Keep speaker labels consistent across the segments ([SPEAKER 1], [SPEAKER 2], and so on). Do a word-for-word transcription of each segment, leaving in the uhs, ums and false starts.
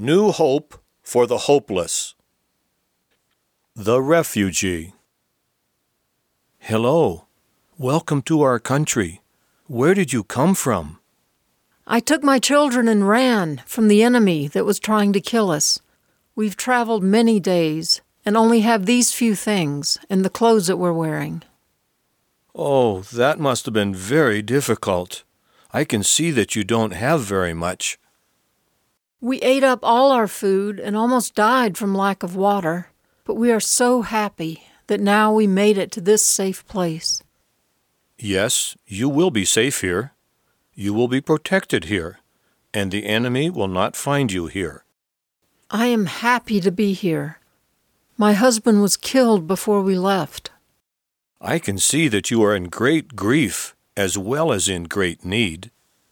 [SPEAKER 1] New hope for the hopeless. The refugee. Hello. Welcome to our country. Where did you come from?
[SPEAKER 2] I took my children and ran from the enemy that was trying to kill us. We've traveled many days and only have these few things and the clothes that we're wearing.
[SPEAKER 1] Oh, that must have been very difficult. I can see that you don't have very much.
[SPEAKER 2] We ate up all our food and almost died from lack of water, but we are so happy that now we made it to this safe place.
[SPEAKER 1] Yes, you will be safe here. You will be protected here, and the enemy will not find you here.
[SPEAKER 2] I am happy to be here. My husband was killed before we left.
[SPEAKER 1] I can see that you are in great grief as well as in great need.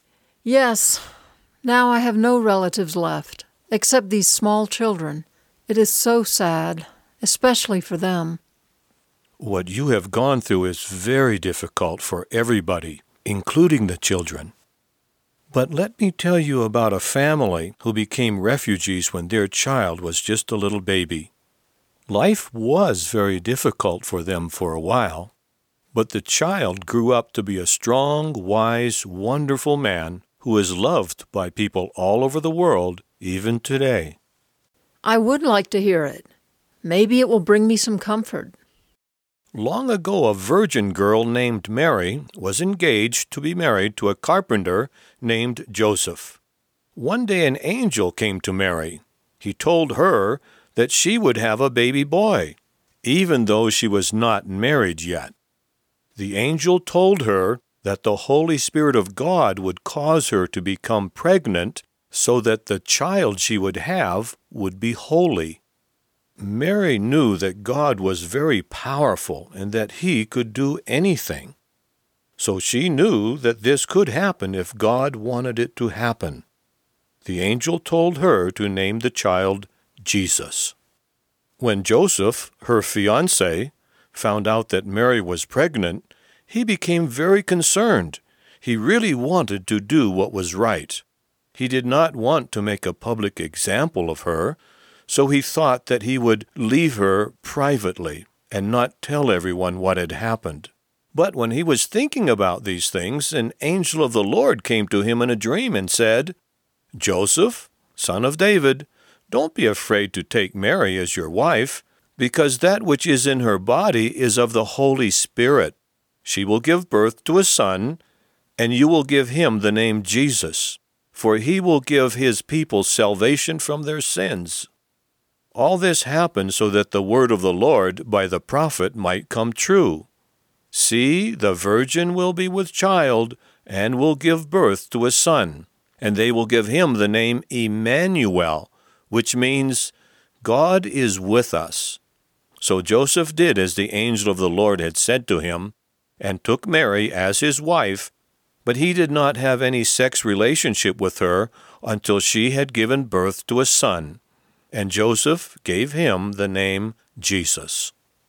[SPEAKER 2] Yes. Now I have no relatives left, except these small children. It is so sad, especially for them.
[SPEAKER 1] What you have gone through is very difficult for everybody, including the children. But let me tell you about a family who became refugees when their child was just a little baby. Life was very difficult for them for a while, but the child grew up to be a strong, wise, wonderful man who is loved by people all over the world, even today.
[SPEAKER 2] I would like to hear it. Maybe it will bring me some comfort.
[SPEAKER 1] Long ago, a virgin girl named Mary was engaged to be married to a carpenter named Joseph. One day an angel came to Mary. He told her that she would have a baby boy, even though she was not married yet. The angel told her that the Holy Spirit of God would cause her to become pregnant so that the child she would have would be holy. Mary knew that God was very powerful and that He could do anything. So she knew that this could happen if God wanted it to happen. The angel told her to name the child Jesus. When Joseph, her fiancé, found out that Mary was pregnant, he became very concerned. He really wanted to do what was right. He did not want to make a public example of her, so he thought that he would leave her privately and not tell everyone what had happened. But when he was thinking about these things, an angel of the Lord came to him in a dream and said, "Joseph, son of David, don't be afraid to take Mary as your wife, because that which is in her body is of the Holy Spirit. She will give birth to a son, and you will give him the name Jesus, for he will give his people salvation from their sins." All this happened so that the word of the Lord by the prophet might come true. "See, the virgin will be with child and will give birth to a son, and they will give him the name Emmanuel, which means God is with us." So Joseph did as the angel of the Lord had said to him, and took Mary as his wife, but he did not have any sex relationship with her until she had given birth to a son, and Joseph gave him the name Jesus.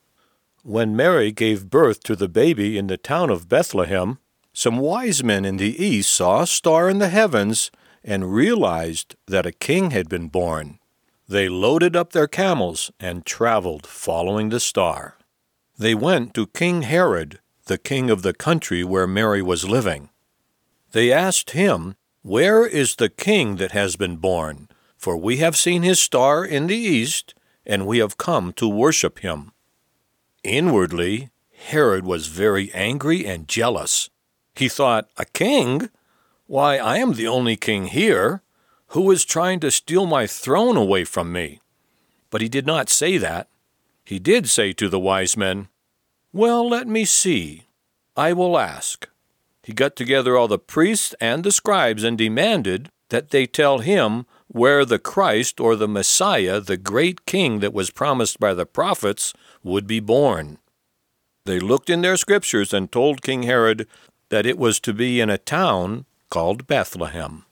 [SPEAKER 1] When Mary gave birth to the baby in the town of Bethlehem, some wise men in the east saw a star in the heavens and realized that a king had been born. They loaded up their camels and traveled following the star. They went to King Herod, the king of the country where Mary was living. They asked him, "Where is the king that has been born? For we have seen his star in the east, and we have come to worship him." Inwardly, Herod was very angry and jealous. He thought, "A king? Why, I am the only king here. Who is trying to steal my throne away from me?" But he did not say that. He did say to the wise men, "Well, let me see. I will ask." He got together all the priests and the scribes and demanded that they tell him where the Christ or the Messiah, the great king that was promised by the prophets, would be born. They looked in their scriptures and told King Herod that it was to be in a town called Bethlehem.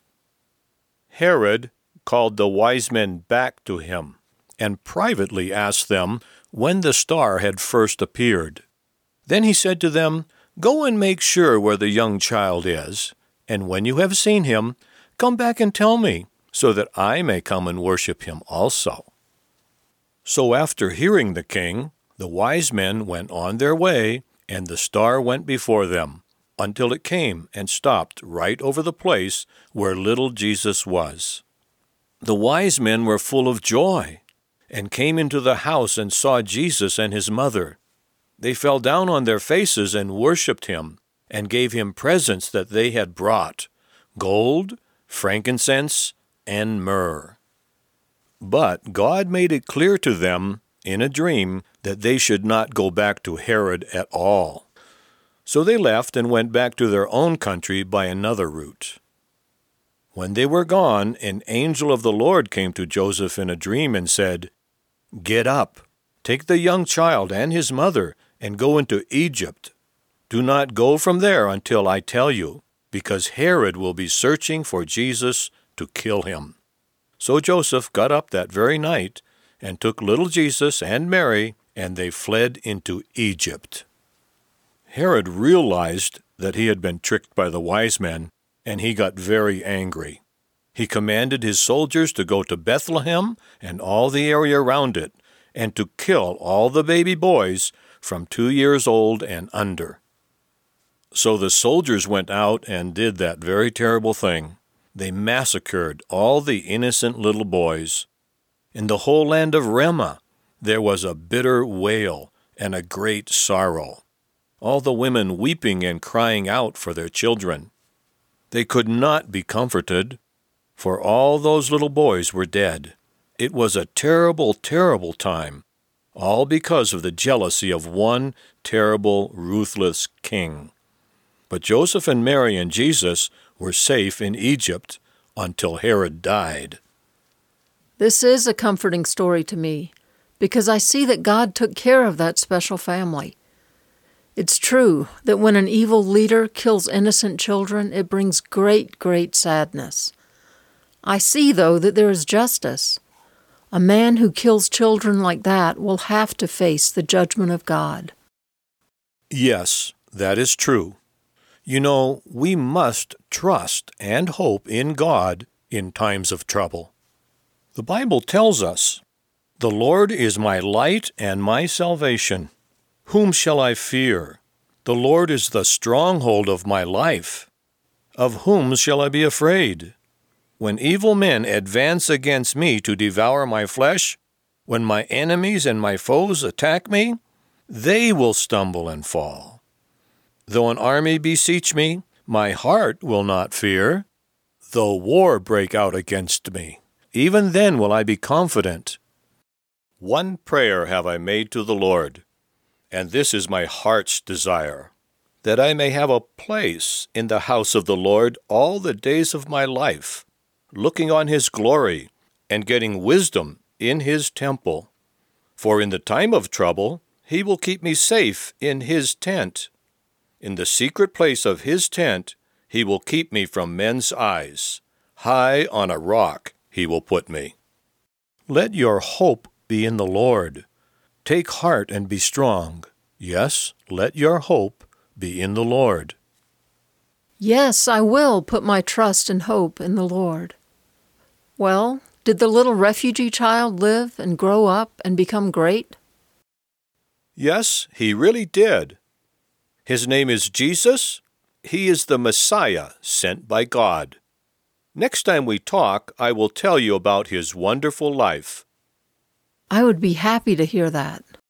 [SPEAKER 1] Herod called the wise men back to him and privately asked them when the star had first appeared. Then he said to them, "Go and make sure where the young child is, and when you have seen him, come back and tell me, so that I may come and worship him also." So after hearing the king, the wise men went on their way, and the star went before them, until it came and stopped right over the place where little Jesus was. The wise men were full of joy, and came into the house and saw Jesus and his mother. They fell down on their faces and worshipped him, and gave him presents that they had brought, gold, frankincense, and myrrh. But God made it clear to them in a dream that they should not go back to Herod at all. So they left and went back to their own country by another route. When they were gone, an angel of the Lord came to Joseph in a dream and said, "Get up, take the young child and his mother, and go into Egypt. Do not go from there until I tell you, because Herod will be searching for Jesus to kill him." So Joseph got up that very night and took little Jesus and Mary, and they fled into Egypt. Herod realized that he had been tricked by the wise men, and he got very angry. He commanded his soldiers to go to Bethlehem and all the area around it, and to kill all the baby boys from two years old and under. So the soldiers went out and did that very terrible thing. They massacred all the innocent little boys. In the whole land of Ramah, there was a bitter wail and a great sorrow, all the women weeping and crying out for their children. They could not be comforted, for all those little boys were dead. It was a terrible, terrible time, all because of the jealousy of one terrible, ruthless king. But Joseph and Mary and Jesus were safe in Egypt until Herod died.
[SPEAKER 2] This is a comforting story to me, because I see that God took care of that special family. It's true that when an evil leader kills innocent children, it brings great, great sadness. I see, though, that there is justice. A man who kills children like that will have to face the judgment of God.
[SPEAKER 1] Yes, that is true. You know, we must trust and hope in God in times of trouble. The Bible tells us, "The Lord is my light and my salvation. Whom shall I fear? The Lord is the stronghold of my life. Of whom shall I be afraid? When evil men advance against me to devour my flesh, when my enemies and my foes attack me, they will stumble and fall. Though an army besiege me, my heart will not fear. Though war break out against me, even then will I be confident. One prayer have I made to the Lord, and this is my heart's desire, that I may have a place in the house of the Lord all the days of my life, looking on his glory and getting wisdom in his temple. For in the time of trouble he will keep me safe in his tent. In the secret place of his tent he will keep me from men's eyes. High on a rock he will put me." Let your hope be in the Lord. Take heart and be strong. Yes, let your hope be in the Lord.
[SPEAKER 2] Yes, I will put my trust and hope in the Lord. Well, did the little refugee child live and grow up and become great?
[SPEAKER 1] Yes, he really did. His name is Jesus. He is the Messiah sent by God. Next time we talk, I will tell you about his wonderful life.
[SPEAKER 2] I would be happy to hear that.